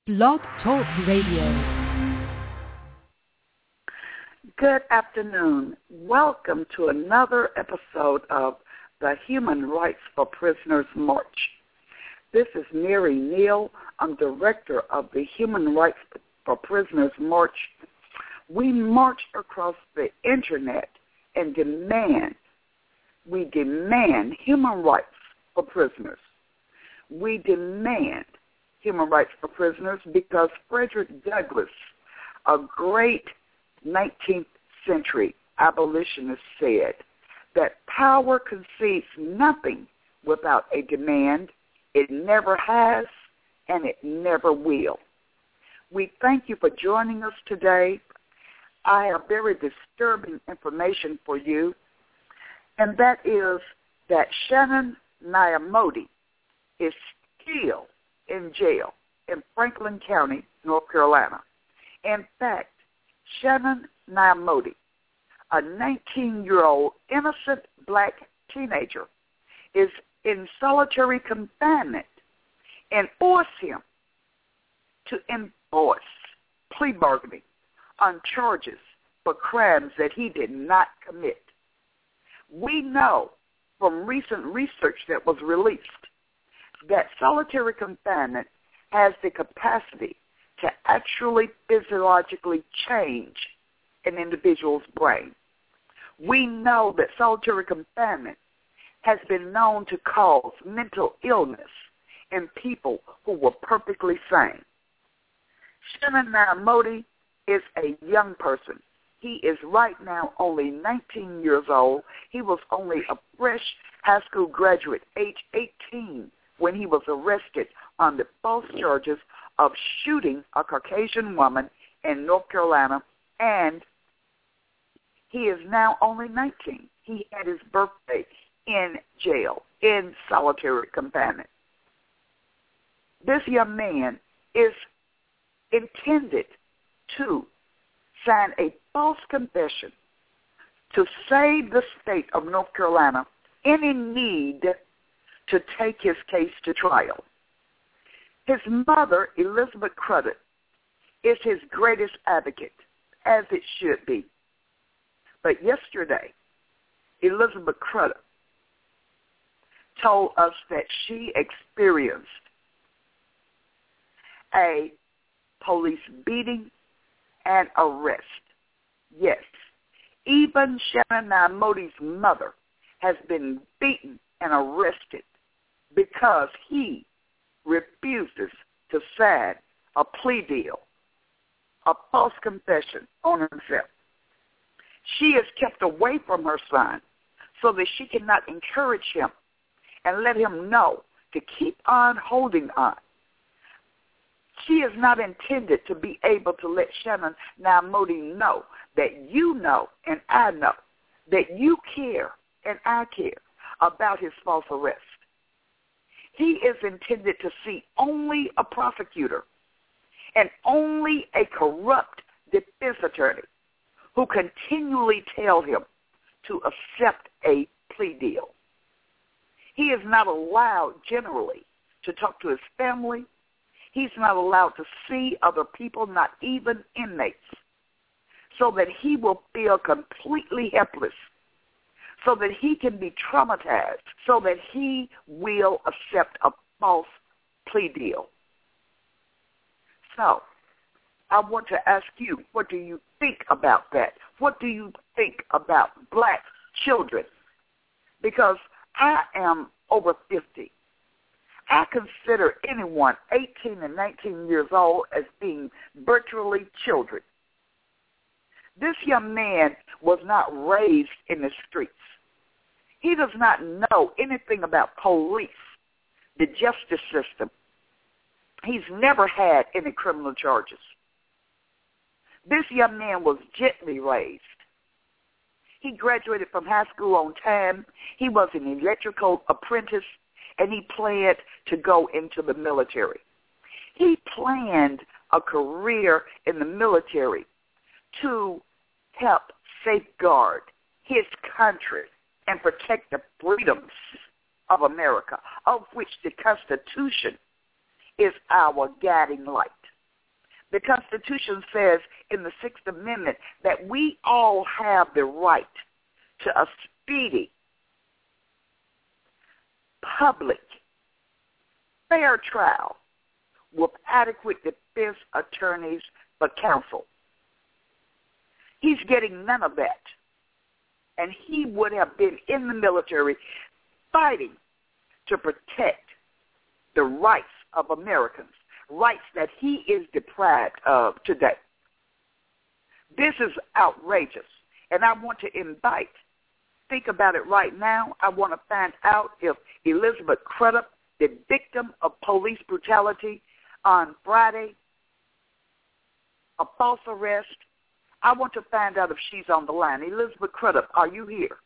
Blog Talk Radio. Good afternoon. Welcome to another episode of the Human Rights for Prisoners March. This is Mary Neal. I'm director of the Human Rights for Prisoners March. We march across the internet and demand human rights for prisoners. We demand human rights for prisoners because Frederick Douglass, a great 19th century abolitionist, said that power concedes nothing without a demand. It never has, and it never will. We thank you for joining us today. I have very disturbing information for you, and that is that Shannon Nyamodi is still in jail in Franklin County, North Carolina. In fact, Shannon Nyamodi, a 19-year-old innocent black teenager, is in solitary confinement and force him to enforce plea bargaining on charges for crimes that he did not commit. We know from recent research that was released that solitary confinement has the capacity to actually physiologically change an individual's brain. We know that solitary confinement has been known to cause mental illness in people who were perfectly sane. Shannon Nyamodi is a young person. He is right now only 19 years old. He was only a fresh high school graduate, age 18, when he was arrested on the false charges of shooting a Caucasian woman in North Carolina, and he is now only 19. He had his birthday in jail, in solitary confinement. This young man is intended to sign a false confession to save the state of North Carolina any need to take his case to trial. His mother, Elizabeth Crudup, is his greatest advocate, as it should be. But yesterday, Elizabeth Crudup told us that she experienced a police beating and arrest. Yes, even Shannon Nyamodi's mother has been beaten and arrested because he refuses to sign a plea deal, a false confession on himself. She is kept away from her son so that she cannot encourage him and let him know to keep on holding on. She is not intended to be able to let Shannon Nyamodi know that you know and I know that you care and I care about his false arrest. He is intended to see only a prosecutor and only a corrupt defense attorney who continually tell him to accept a plea deal. He is not allowed generally to talk to his family. He's not allowed to see other people, not even inmates, so that he will feel completely helpless, so that he can be traumatized, so that he will accept a false plea deal. So, I want to ask you, what do you think about that? What do you think about black children? Because I am over 50. I consider anyone 18 and 19 years old as being virtually children. This young man was not raised in the streets. He does not know anything about police, the justice system. He's never had any criminal charges. This young man was gently raised. He graduated from high school on time. He was an electrical apprentice, and he planned to go into the military. He planned a career in the military to help safeguard his country and protect the freedoms of America, of which the Constitution is our guiding light. The Constitution says in the Sixth Amendment that we all have the right to a speedy, public, fair trial with adequate defense attorneys for counsel. He's getting none of that. And he would have been in the military fighting to protect the rights of Americans, rights that he is deprived of today. This is outrageous. And I want to invite, think about it right now. I want to find out if Elizabeth Crudup, the victim of police brutality on Friday, a false arrest, I want to find out if she's on the line. Elizabeth Crudup, are you here?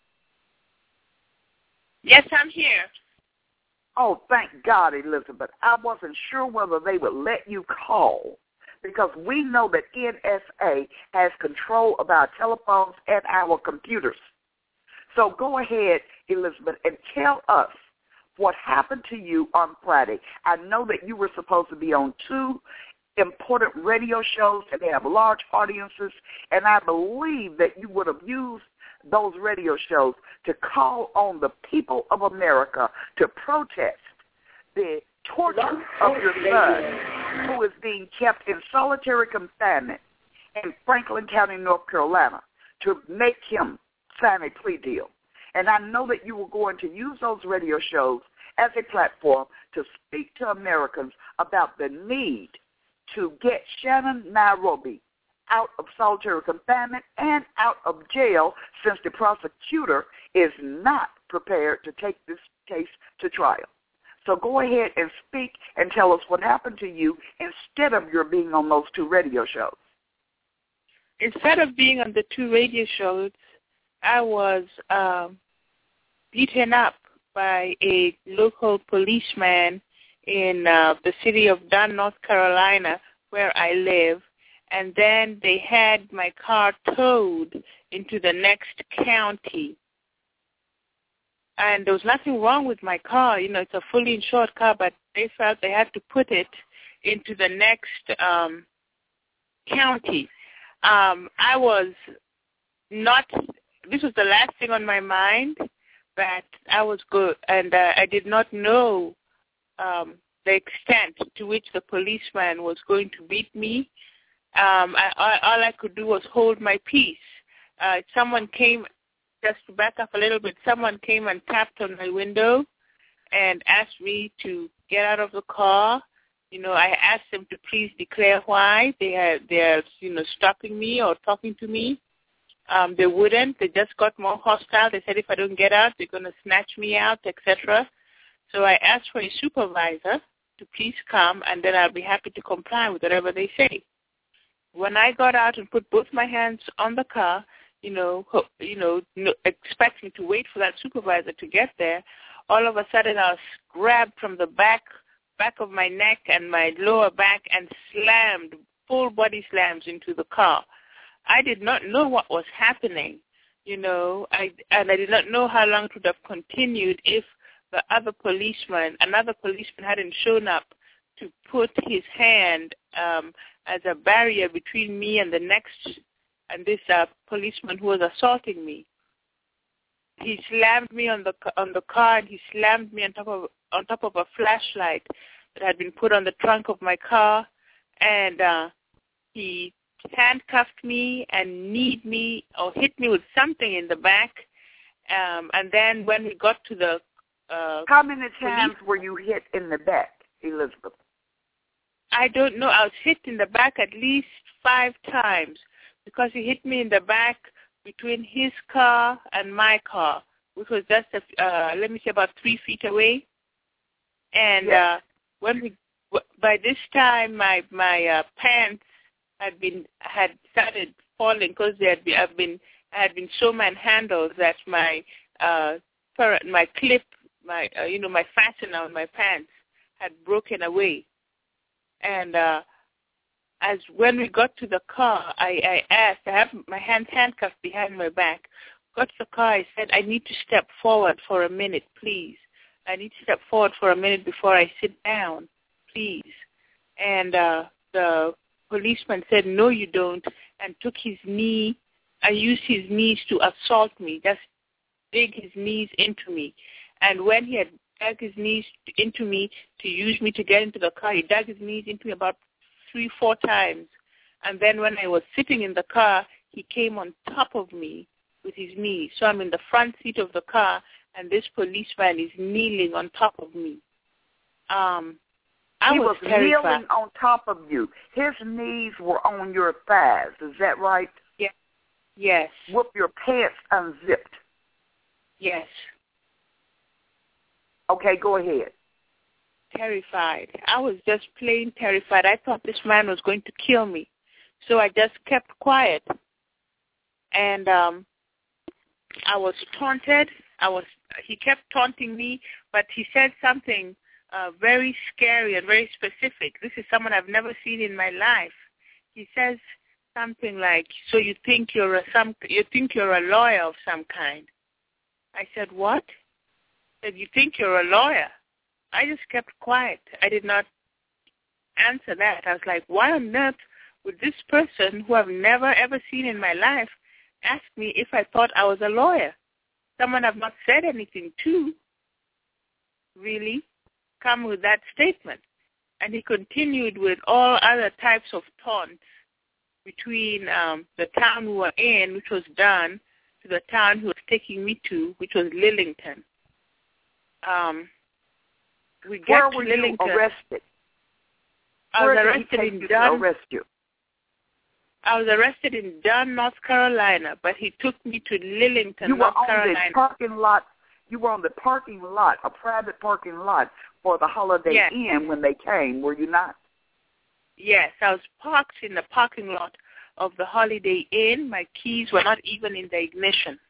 Yes, I'm here. Oh, thank God, Elizabeth. I wasn't sure whether they would let you call because we know that NSA has control of our telephones and our computers. So go ahead, Elizabeth, and tell us what happened to you on Friday. I know that you were supposed to be on 2 important radio shows and they have large audiences, and I believe that you would have used those radio shows to call on the people of America to protest the torture of your son, who is being kept in solitary confinement in Franklin County, North Carolina, to make him sign a plea deal. And I know that you were going to use those radio shows as a platform to speak to Americans about the need to get Shannon Nairobi out of solitary confinement and out of jail, since the prosecutor is not prepared to take this case to trial. So go ahead and speak and tell us what happened to you instead of your being on those 2 radio shows. Instead of being on the 2 radio shows, I was beaten up by a local policeman in the city of Dunn, North Carolina, where I live, and then they had my car towed into the next county. And there was nothing wrong with my car. You know, it's a fully insured car, but they felt they had to put it into the next county. I was not, this was the last thing on my mind, but I was good, and I did not know the extent to which the policeman was going to beat me. All I could do was hold my peace. Someone came, just to back up a little bit, someone came and tapped on my window and asked me to get out of the car. You know, I asked them to please declare why they're stopping me or talking to me. They wouldn't. They just got more hostile. They said if I don't get out, they're going to snatch me out, etc. So I asked for a supervisor to please come, and then I'll be happy to comply with whatever they say. When I got out and put both my hands on the car, expecting to wait for that supervisor to get there, all of a sudden I was grabbed from the back of my neck and my lower back and slammed, full body slams into the car. I did not know what was happening, and I did not know how long it would have continued if another policeman hadn't shown up to put his hand as a barrier between me and this policeman who was assaulting me. He slammed me on the car, and he slammed me on top of a flashlight that had been put on the trunk of my car, and he handcuffed me and kneed me or hit me with something in the back. And then when we got to the how many times were you hit in the back, Elizabeth? I don't know. I was hit in the back at least 5 times because he hit me in the back between his car and my car, which was just, about 3 feet away. And yes. By this time, my pants had started falling because I had been so manhandled that my clip, my fastener on my pants had broken away. And as when we got to the car, I asked, I have my hands handcuffed behind my back. Got to the car, I said, I need to step forward for a minute, please. I need to step forward for a minute before I sit down, please. And the policeman said, "No, you don't," and took his knee and used his knees to assault me, just dig his knees into me. And when he had dug his knees into me to use me to get into the car, he dug his knees into me about 3-4 times. And then when I was sitting in the car, he came on top of me with his knees. So I'm in the front seat of the car, and this policeman is kneeling on top of me. He was terrified. kneeling on top of you. His knees were on your thighs. Is that right? Yes. Yes. With your pants unzipped. Yes. Okay, go ahead. Terrified. I was just plain terrified. I thought this man was going to kill me. So I just kept quiet. And I was taunted. He kept taunting me, but he said something very scary and very specific. This is someone I've never seen in my life. He says something like, "So you think you're a lawyer of some kind?" I said, "What?" He said, "You think you're a lawyer?" I just kept quiet. I did not answer that. I was like, why on earth would this person, who I've never ever seen in my life, ask me if I thought I was a lawyer? Someone I've not said anything to, really, come with that statement. And he continued with all other types of taunts between the town we were in, which was Dunn, to the town he was taking me to, which was Lillington. Where were you arrested? I was arrested in Dunn. I was arrested in Dunn, North Carolina, but he took me to Lillington, North Carolina. You were on the parking lot, a private parking lot for the Holiday Inn when they came, were you not? Yes, I was parked in the parking lot of the Holiday Inn. My keys were not even in the ignition.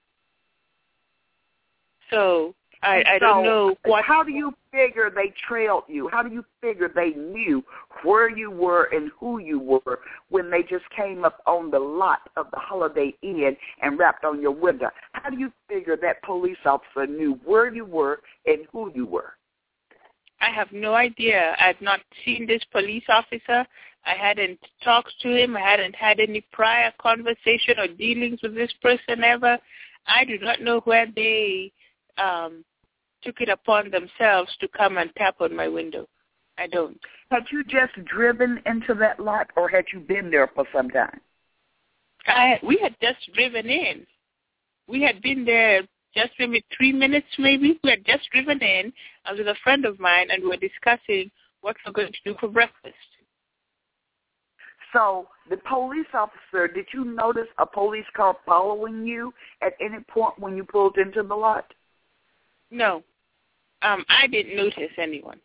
So I don't know what. How do you figure they trailed you? How do you figure they knew where you were and who you were when they just came up on the lot of the Holiday Inn and rapped on your window? How do you figure that police officer knew where you were and who you were? I have no idea. I've not seen this police officer. I hadn't talked to him. I hadn't had any prior conversation or dealings with this person ever. I do not know where they took it upon themselves to come and tap on my window. I don't. Had you just driven into that lot, or had you been there for some time? We had just driven in. We had been there just maybe 3 minutes, maybe. We had just driven in. I was with a friend of mine, and we were discussing what we're going to do for breakfast. So the police officer, did you notice a police car following you at any point when you pulled into the lot? No. I didn't notice anyone.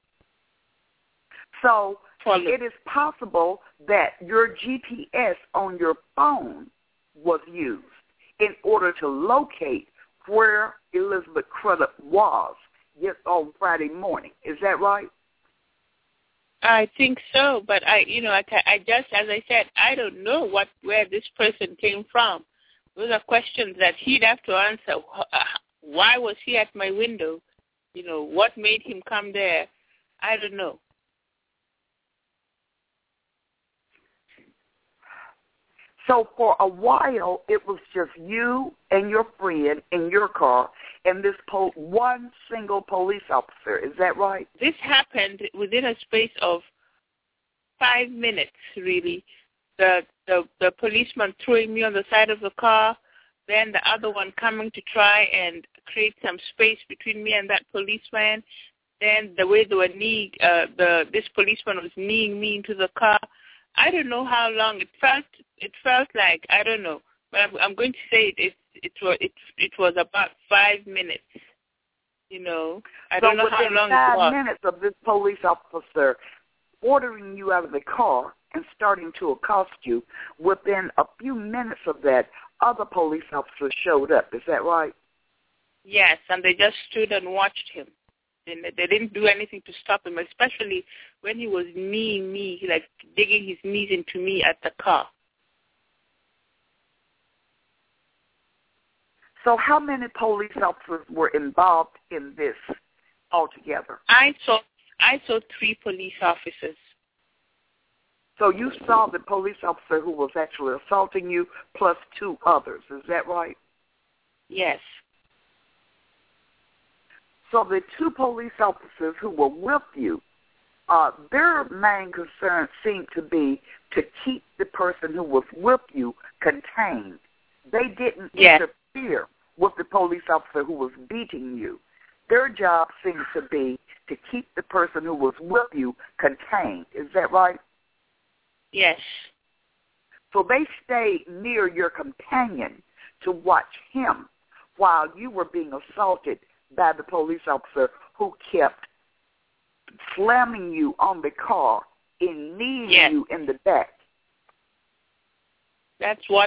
So it is possible that your GPS on your phone was used in order to locate where Elizabeth Crudup was on Friday morning. Is that right? I think so, but I just, as I said, I don't know where this person came from. Those are questions that he'd have to answer. Why was he at my window? What made him come there? I don't know. So for a while, it was just you and your friend in your car and this one single police officer. Is that right? This happened within a space of 5 minutes, really. The policeman throwing me on the side of the car, then the other one coming to try and create some space between me and that policeman. Then the way they were this policeman was kneeing me into the car. I don't know how long it felt. It felt like, I don't know, but I'm going to say it was about 5 minutes. I don't know how long it was. 5 minutes of this police officer ordering you out of the car and starting to accost you, within a few minutes of that, other police officers showed up. Is that right? Yes, and they just stood and watched him. They didn't do anything to stop him, especially when he was kneeing me, like digging his knees into me at the car. So how many police officers were involved in this altogether? I saw 3 police officers. So you saw the police officer who was actually assaulting you plus 2 others. Is that right? Yes. So the 2 police officers who were with you, their main concern seemed to be to keep the person who was with you contained. They didn't interfere with the police officer who was beating you. Their job seemed to be to keep the person who was with you contained. Is that right? Yes. So they stayed near your companion to watch him while you were being assaulted by the police officer who kept slamming you on the car and kneeing you in the back. That's what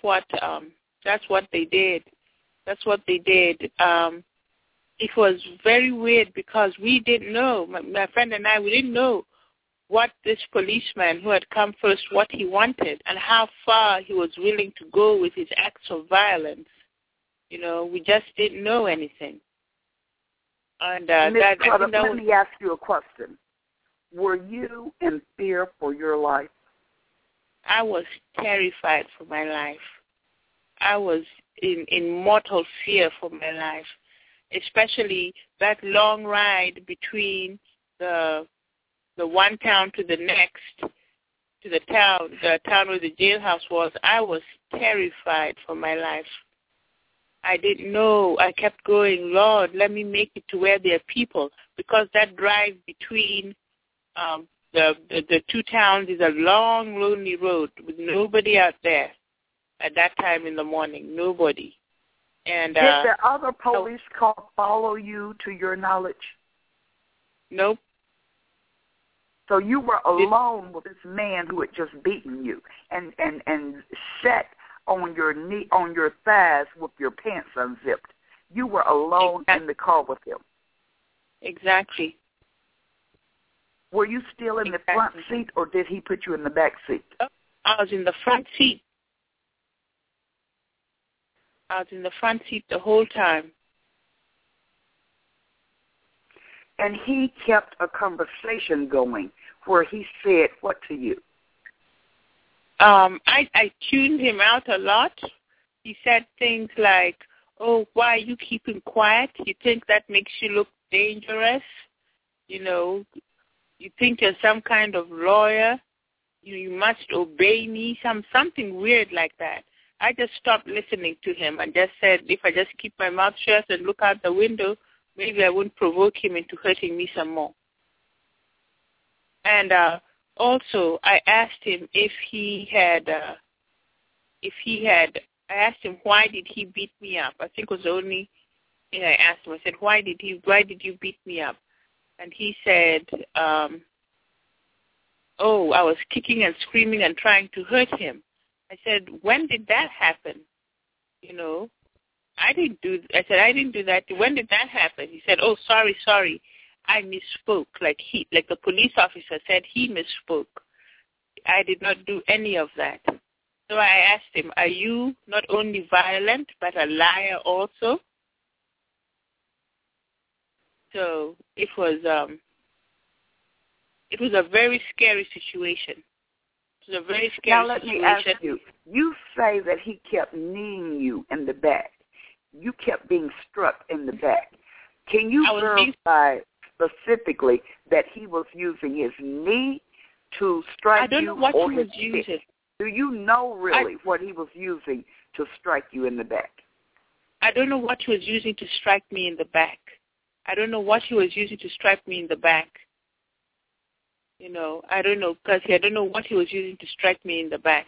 they did. That's what they did. It was very weird because we didn't know, my friend and I, we didn't know what this policeman who had come first, what he wanted and how far he was willing to go with his acts of violence. You know, we just didn't know anything. And Ms. Carter, let me ask you a question. Were you in fear for your life? I was terrified for my life. I was in mortal fear for my life, especially that long ride between the one town to the next, to the town where the jailhouse was. I was terrified for my life. I didn't know. I kept going, Lord, let me make it to where there are people, because that drive between the 2 towns is a long, lonely road with nobody out there at that time in the morning, nobody. And did the other police car follow you, to your knowledge? Nope. So you were alone with this man who had just beaten you and sat on your knee, on your thighs with your pants unzipped. You were alone in the car with him. Exactly. Were you still in the front seat, or did he put you in the back seat? I was in the front seat. I was in the front seat the whole time. And he kept a conversation going where he said what to you? I tuned him out a lot. He said things like, oh, why are you keeping quiet? You think that makes you look dangerous? You know, you think you're some kind of lawyer? You must obey me? Something weird like that. I just stopped listening to him and just said, if I just keep my mouth shut and look out the window, maybe I wouldn't provoke him into hurting me some more. And also, I asked him I asked him, why did he beat me up? I think it was the only thing I asked him. I said, why did you beat me up? And he said, I was kicking and screaming and trying to hurt him. I said, when did that happen? You know, I didn't do that. When did that happen? He said, oh, sorry. I misspoke. Like the police officer said, he misspoke. I did not do any of that. So I asked him, are you not only violent, but a liar also? So it was a very scary situation. It was a very scary situation. Now let me ask you, you say that he kept kneeing you in the back. You kept being struck in the back. Can you verify specifically that he was using his knee to strike you? I don't know what he was using. Do you know really what he was using to strike you in the back? I don't know what he was using to strike me in the back. I don't know what he was using to strike me in the back. You know, I don't know, because I don't know what he was using to strike me in the back.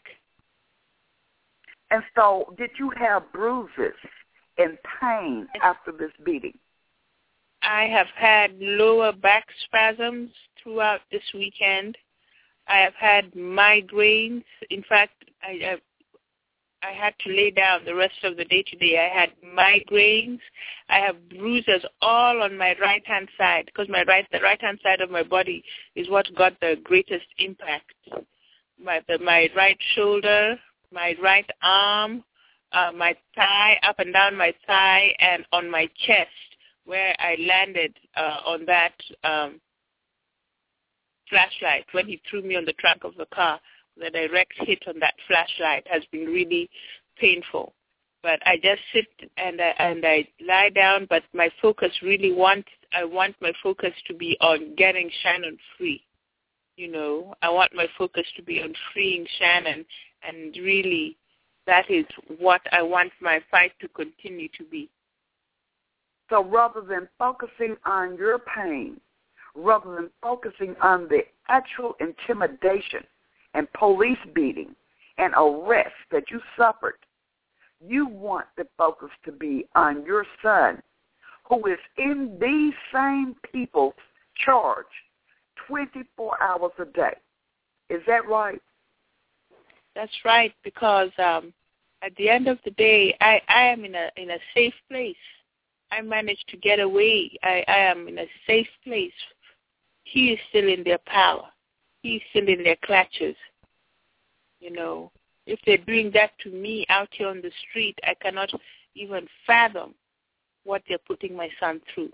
And so, did you have bruises and pain after this beating? I have had lower back spasms throughout this weekend. I have had migraines. In fact, I had to lay down the rest of the day today. I had migraines. I have bruises all on my right-hand side, because the right-hand side of my body is what got the greatest impact. My right shoulder, my right arm, my thigh, up and down my thigh, and on my chest, where I landed on that flashlight. When he threw me on the trunk of the car, the direct hit on that flashlight has been really painful. But I just sit and I lie down, but my focus I want my focus to be on getting Shannon free. You know, I want my focus to be on freeing Shannon, and really that is what I want my fight to continue to be. So rather than focusing on your pain, rather than focusing on the actual intimidation and police beating and arrest that you suffered, you want the focus to be on your son, who is in these same people's charge 24 hours a day. Is that right? That's right, because at the end of the day, I am in a safe place. I managed to get away. I am in a safe place. He is still in their power. He is still in their clutches. You know, if they're doing that to me out here on the street, I cannot even fathom what they're putting my son through.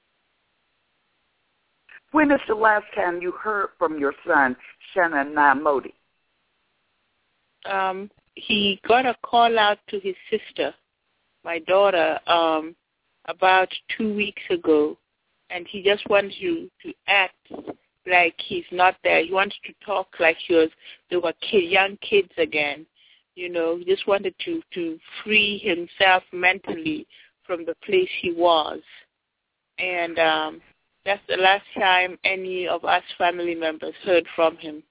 When is the last time you heard from your son, Shannon Nyamodi? He got a call out to his sister, my daughter, about 2 weeks ago, and he just wanted to act like he's not there. He wanted to talk like they were young kids again. You know, he just wanted to free himself mentally from the place he was. And that's the last time any of us family members heard from him.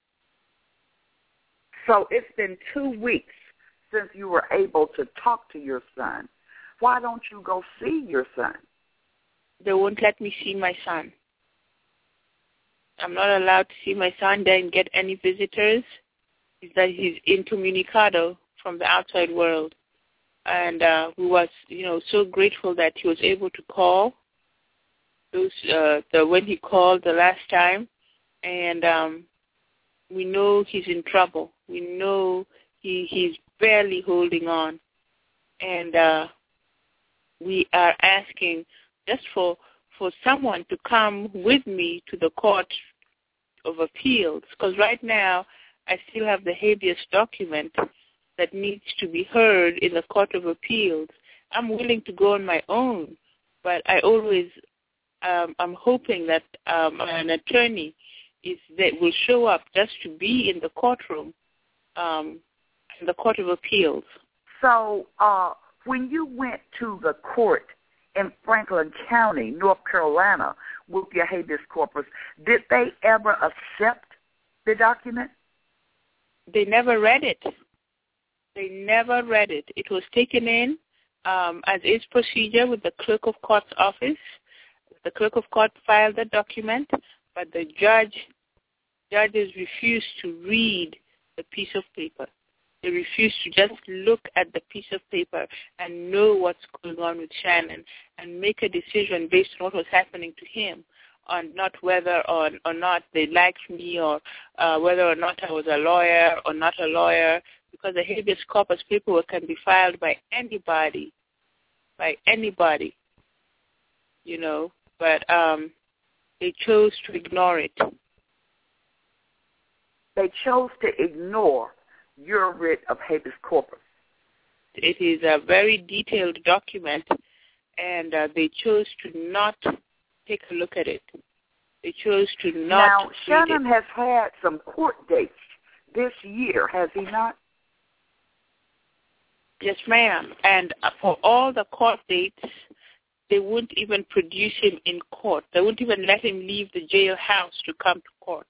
So it's been 2 weeks since you were able to talk to your son. Why don't you go see your son? They won't let me see my son. I'm not allowed to see my son there and get any visitors. He's incommunicado from the outside world. And we was, so grateful that he was able to call when he called the last time. And we know he's in trouble. We know he's barely holding on. And we are asking just for someone to come with me to the Court of Appeals, because right now I still have the habeas document that needs to be heard in the Court of Appeals. I'm willing to go on my own, but I always I'm hoping that an attorney will show up just to be in the courtroom, in the Court of Appeals. So when you went to the court in Franklin County, North Carolina, with your habeas corpus, did they ever accept the document? They never read it. They never read it. It was taken in as is procedure with the clerk of court's office. The clerk of court filed the document, but the judges refused to read the piece of paper. They refused to just look at the piece of paper and know what's going on with Shannon and make a decision based on what was happening to him, on not whether or not they liked me, or whether or not I was a lawyer or not a lawyer, because the habeas corpus paperwork can be filed by anybody, but they chose to ignore it. They chose to ignore your writ of habeas corpus. It is a very detailed document, and they chose to not take a look at it. They chose to not. Now, Shannon has had some court dates this year, has he not? Yes, ma'am. And for all the court dates, they wouldn't even produce him in court. They wouldn't even let him leave the jailhouse to come to court.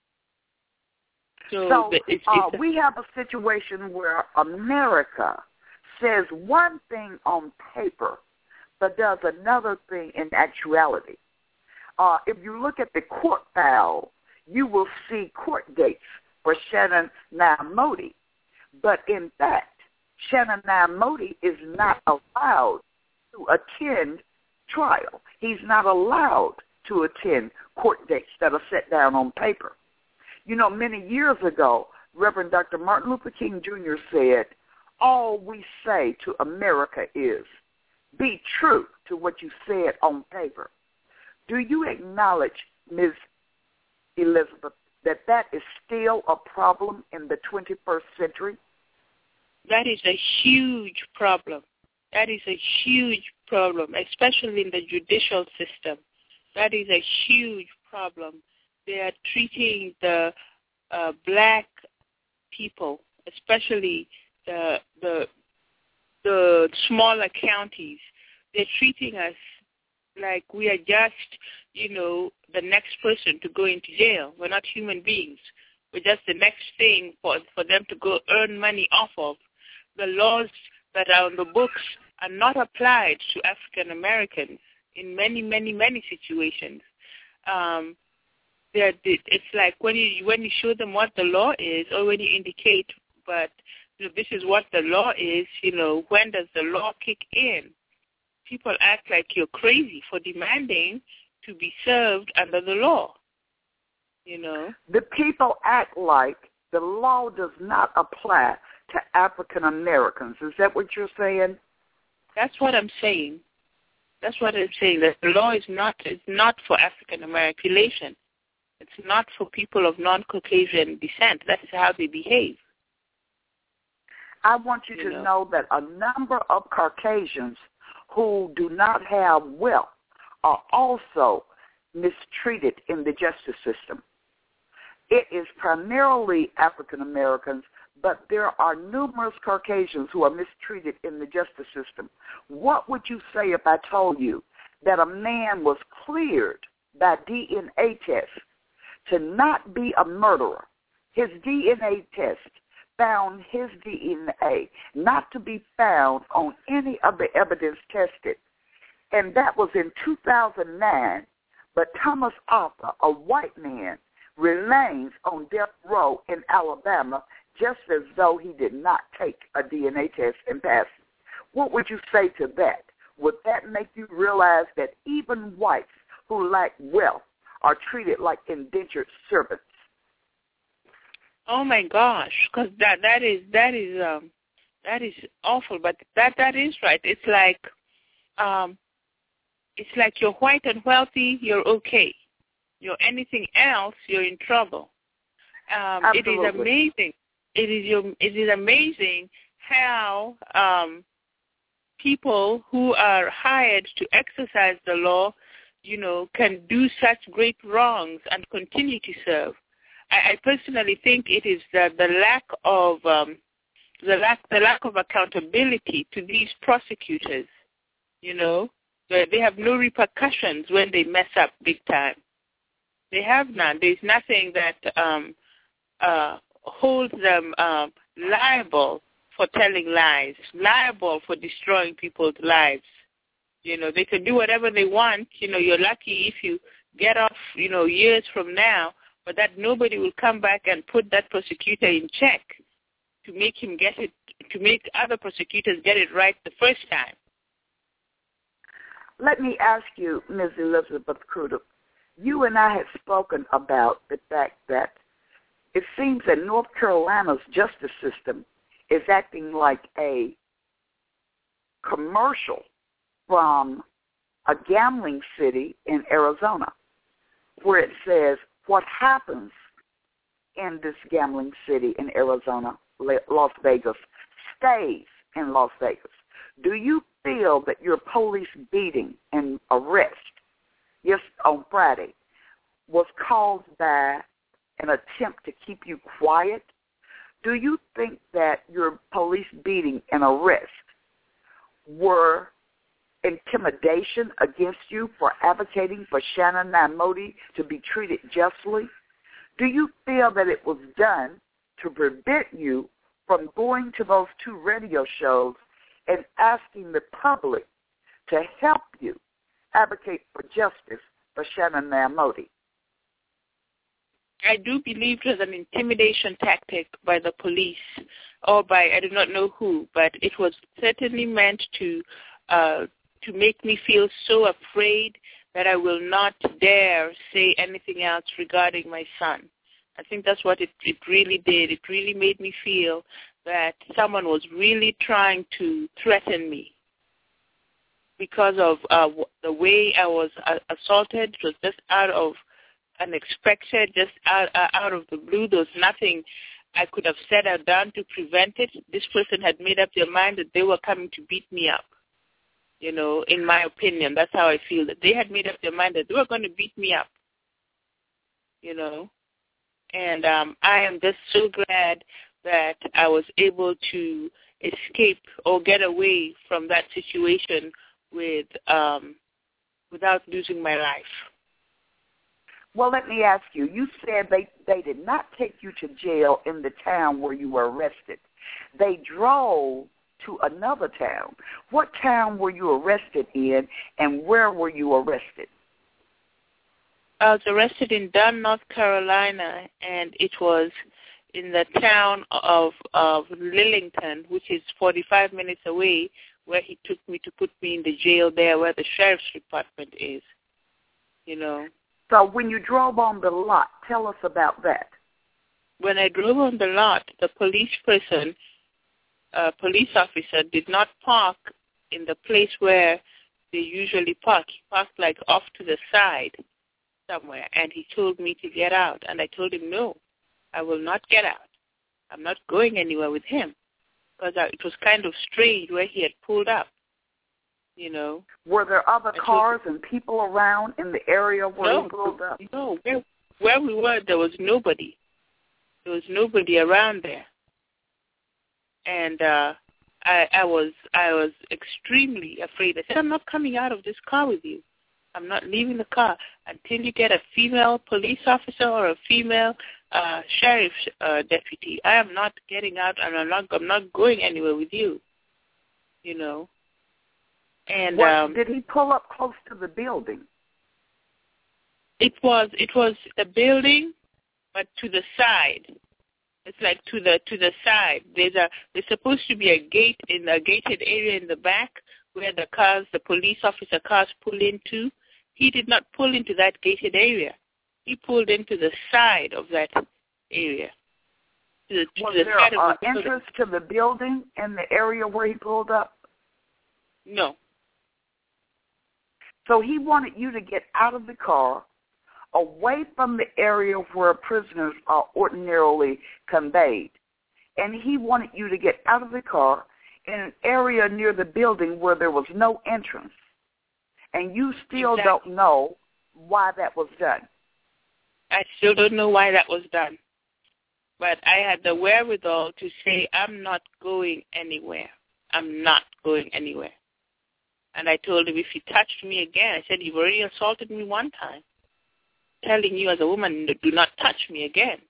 So we have a situation where America says one thing on paper, but does another thing in actuality. If you look at the court file, you will see court dates for Shannon Nyamodi. But in fact, Shannon Nyamodi is not allowed to attend trial. He's not allowed to attend court dates that are set down on paper. You know, many years ago, Reverend Dr. Martin Luther King Jr. said, all we say to America is, be true to what you said on paper. Do you acknowledge, Ms. Elizabeth, that is still a problem in the 21st century? That is a huge problem. That is a huge problem, especially in the judicial system. That is a huge problem. They are treating the black people, especially the smaller counties. They're treating us like we are just, the next person to go into jail. We're not human beings. We're just the next thing for them to go earn money off of. The laws that are on the books are not applied to African Americans in many, many, many situations. It's like when you show them what the law is, or when you indicate, but this is what the law is, when does the law kick in? People act like you're crazy for demanding to be served under the law, The people act like the law does not apply to African Americans. Is that what you're saying? That's what I'm saying. That the law is not for African American population. It's not for people of non-Caucasian descent. That is how they behave. I want you to know that a number of Caucasians who do not have wealth are also mistreated in the justice system. It is primarily African Americans, but there are numerous Caucasians who are mistreated in the justice system. What would you say if I told you that a man was cleared by DNA test to not be a murderer? His DNA test found his DNA not to be found on any of the evidence tested. And that was in 2009. But Thomas Arthur, a white man, remains on death row in Alabama just as though he did not take a DNA test and pass it. What would you say to that? Would that make you realize that even whites who lack wealth are treated like indentured servants? Oh my gosh, because that is awful, but that is right. It's like you're white and wealthy, you're okay. You're anything else, you're in trouble. It is amazing. It is amazing how people who are hired to exercise the law, can do such great wrongs and continue to serve. I personally think it is the lack of accountability to these prosecutors. They have no repercussions when they mess up big time. They have none. There's nothing that holds them liable for telling lies, liable for destroying people's lives. They can do whatever they want. You're lucky if you get off, years from now, but that nobody will come back and put that prosecutor in check to make him get it, to make other prosecutors get it right the first time. Let me ask you, Ms. Elizabeth Crudup, you and I had spoken about the fact that it seems that North Carolina's justice system is acting like a commercial from a gambling city in Arizona, where it says what happens in this gambling city in Arizona, Las Vegas, stays in Las Vegas. Do you feel that your police beating and arrest, yes, on Friday, was caused by an attempt to keep you quiet? Do you think that your police beating and arrest were intimidation against you for advocating for Shannon Nyamodi to be treated justly? Do you feel that it was done to prevent you from going to those two radio shows and asking the public to help you advocate for justice for Shannon Nyamodi? I do believe it was an intimidation tactic by the police or by I do not know who, but it was certainly meant to make me feel so afraid that I will not dare say anything else regarding my son. I think that's what it really did. It really made me feel that someone was really trying to threaten me because of the way I was assaulted. It was just out of unexpected, just out of the blue. There was nothing I could have said or done to prevent it. This person had made up their mind that they were coming to beat me up. You know, in my opinion, that's how I feel, that they had made up their mind that they were going to beat me up. You know, and I am just so glad that I was able to escape or get away from that situation without losing my life. Well, let me ask you. You said they did not take you to jail in the town where you were arrested. They drove to another town. What town were you arrested in, and where were you arrested? I was arrested in Dunn, North Carolina, and it was in the town of Lillington, which is 45 minutes away, where he took me to put me in the jail there where the sheriff's department is, you know. So when you drove on the lot, tell us about that. When I drove on the lot, the police officer did not park in the place where they usually park. He parked like off to the side somewhere, and he told me to get out. And I told him, no, I will not get out. I'm not going anywhere with him, because it was kind of strange where he had pulled up, you know. Were there other cars and people around in the area where he pulled up? No, where we were, there was nobody. There was nobody around there. And I was extremely afraid. I said, I'm not coming out of this car with you. I'm not leaving the car until you get a female police officer or a female sheriff's deputy. I am not getting out, and I'm not going anywhere with you. You know. And did he pull up close to the building? It was a building, but to the side. It's like to the side. There's supposed to be a gate in a gated area in the back where the police officer cars pull into. He did not pull into that gated area. He pulled into the side of that area. Was there an entrance to the building in the area where he pulled up? No. So he wanted you to get out of the car, away from the area where prisoners are ordinarily conveyed. And he wanted you to get out of the car in an area near the building where there was no entrance. And you still don't know why that was done. I still don't know why that was done. But I had the wherewithal to say, I'm not going anywhere. I'm not going anywhere. And I told him, if he touched me again, I said, you've already assaulted me one time. Telling you as a woman, do not touch me again.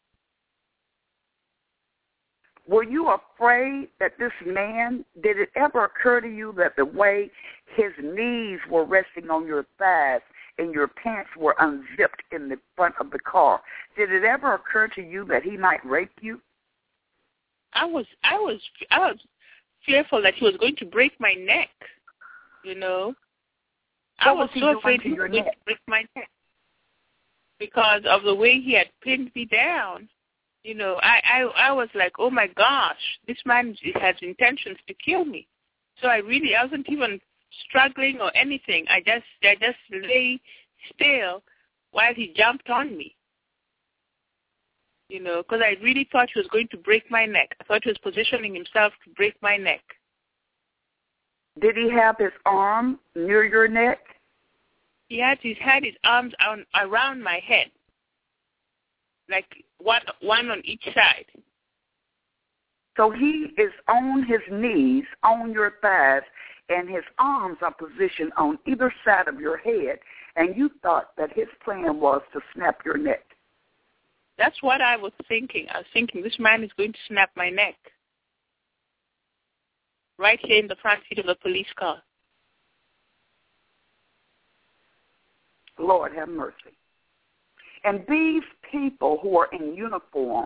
Were you afraid that this man, did it ever occur to you that the way his knees were resting on your thighs and your pants were unzipped in the front of the car, did it ever occur to you that he might rape you? I was fearful that he was going to break my neck, you know. I was so afraid he was going to break my neck because of the way he had pinned me down. You know, I was like, oh, my gosh, this man has intentions to kill me. So I wasn't even struggling or anything. I just lay still while he jumped on me, you know, because I really thought he was going to break my neck. I thought he was positioning himself to break my neck. Did he have his arm near your neck? He had his arms around my head, like one on each side. So he is on his knees, on your thighs, and his arms are positioned on either side of your head, and you thought that his plan was to snap your neck. That's what I was thinking. I was thinking, this man is going to snap my neck right here in the front seat of the police car. Lord have mercy. And these people who are in uniform,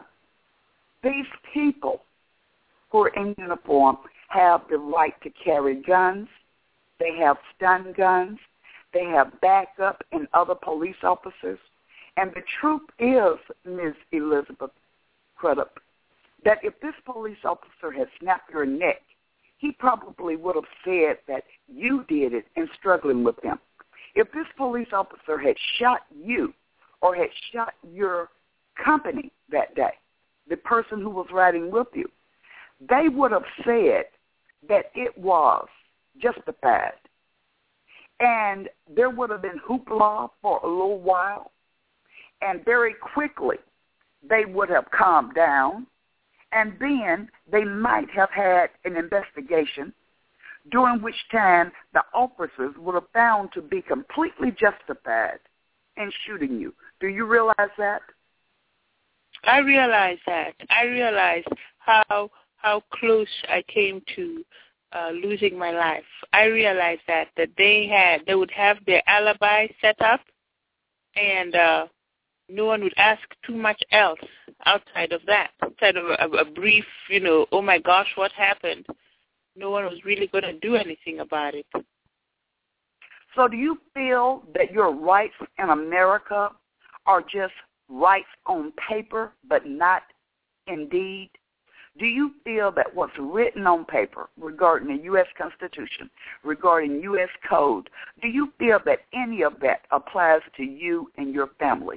have the right to carry guns. They have stun guns. They have backup in other police officers. And the truth is, Ms. Elizabeth Crudup, that if this police officer had snapped your neck, he probably would have said that you did it in struggling with him. If this police officer had shot you or had shot your company that day, the person who was riding with you, they would have said that it was justified. And there would have been hoopla for a little while. And very quickly, they would have calmed down. And then they might have had an investigation, during which time the officers would have found to be completely justified in shooting you. Do you realize that? I realize that. I realize how close I came to losing my life. I realized that they would have their alibi set up, and no one would ask too much else outside of that. Outside of a brief, oh my gosh, what happened? No one was really going to do anything about it. So do you feel that your rights in America are just rights on paper but not in deed? Do you feel that what's written on paper regarding the U.S. Constitution, regarding U.S. Code, do you feel that any of that applies to you and your family?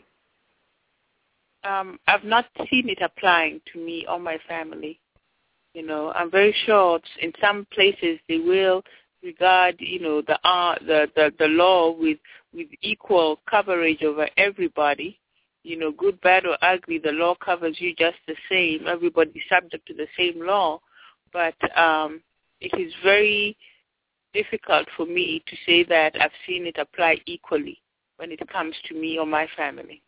I've not seen it applying to me or my family. I'm very sure in some places they will regard, the law with equal coverage over everybody. Good, bad, or ugly, the law covers you just the same. Everybody's subject to the same law. But it is very difficult for me to say that I've seen it apply equally when it comes to me or my family.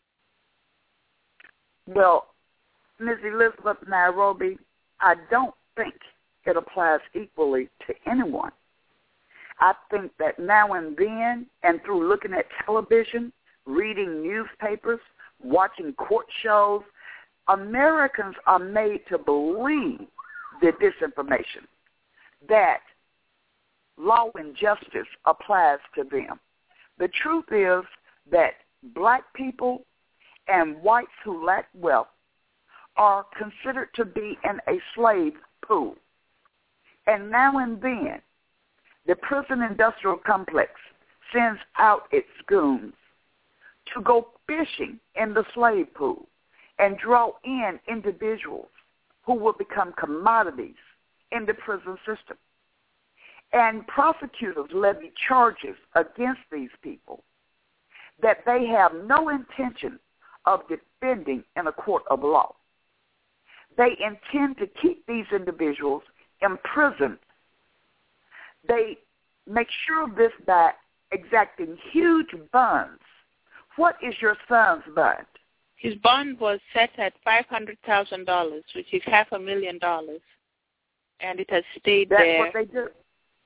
Well, Ms. Elizabeth Nairobi, I don't think it applies equally to anyone. I think that now and then, and through looking at television, reading newspapers, watching court shows, Americans are made to believe the disinformation, that law and justice applies to them. The truth is that black people and whites who lack wealth are considered to be in a slave pool. And now and then, the prison industrial complex sends out its goons to go fishing in the slave pool and draw in individuals who will become commodities in the prison system. And prosecutors levy charges against these people that they have no intention of defending in a court of law. They intend to keep these individuals imprisoned. They make sure of this by exacting huge bonds. What is your son's bond? His bond was set at $500,000, which is $500,000, and it has stayed there. That's what they do.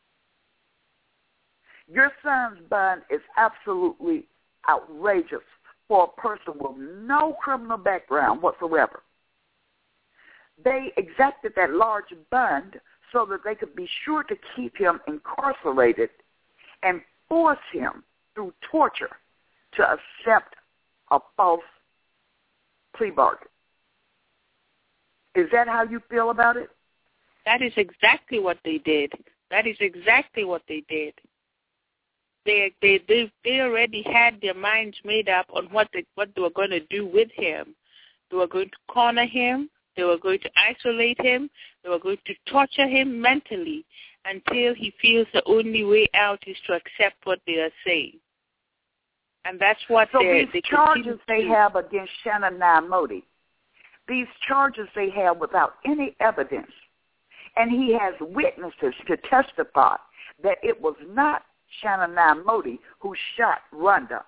Your son's bond is absolutely outrageous for a person with no criminal background whatsoever. They exacted that large bond so that they could be sure to keep him incarcerated and force him through torture to accept a false plea bargain. Is that how you feel about it? That is exactly what they did. That is exactly what they did. They already had their minds made up on what they were going to do with him. They were going to corner him. They were going to isolate him. They were going to torture him mentally until he feels the only way out is to accept what they are saying. And that's what these charges they have against Shannon Nyamodi, these charges they have without any evidence, and he has witnesses to testify that it was not Shannon Nyamodi who shot Rhonda.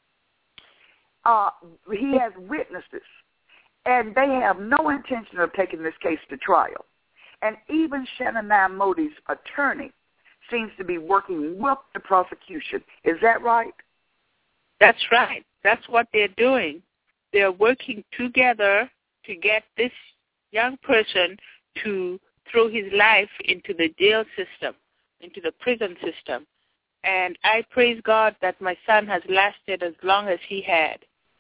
He has witnesses, and they have no intention of taking this case to trial. And even Shannon Nyamodi's attorney seems to be working with the prosecution. Is that right? That's right. That's what they're doing. They're working together to get this young person to throw his life into the jail system, into the prison system. And I praise God that my son has lasted as long as he has.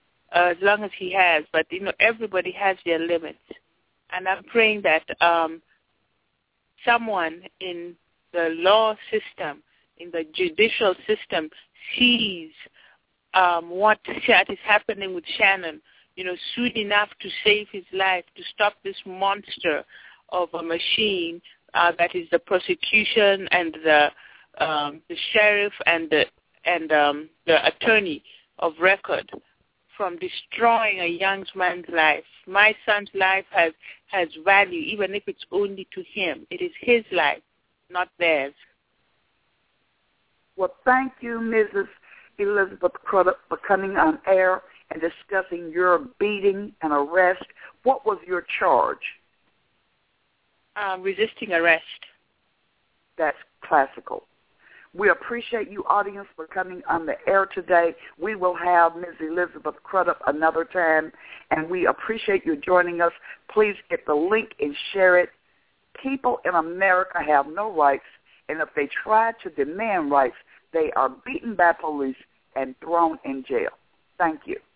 But, everybody has their limits. And I'm praying that someone in the law system, in the judicial system, sees what is happening with Shannon, soon enough to save his life, to stop this monster of a machine that is the prosecution and the sheriff and the attorney of record from destroying a young man's life. My son's life has value, even if it's only to him. It is his life, not theirs. Well, thank you, Mrs. Elizabeth Crudup, for coming on air and discussing your beating and arrest. What was your charge? Resisting arrest. That's classical. We appreciate you, audience, for coming on the air today. We will have Ms. Elizabeth Crudup another time, and we appreciate you joining us. Please get the link and share it. People in America have no rights, and if they try to demand rights, they are beaten by police and thrown in jail. Thank you.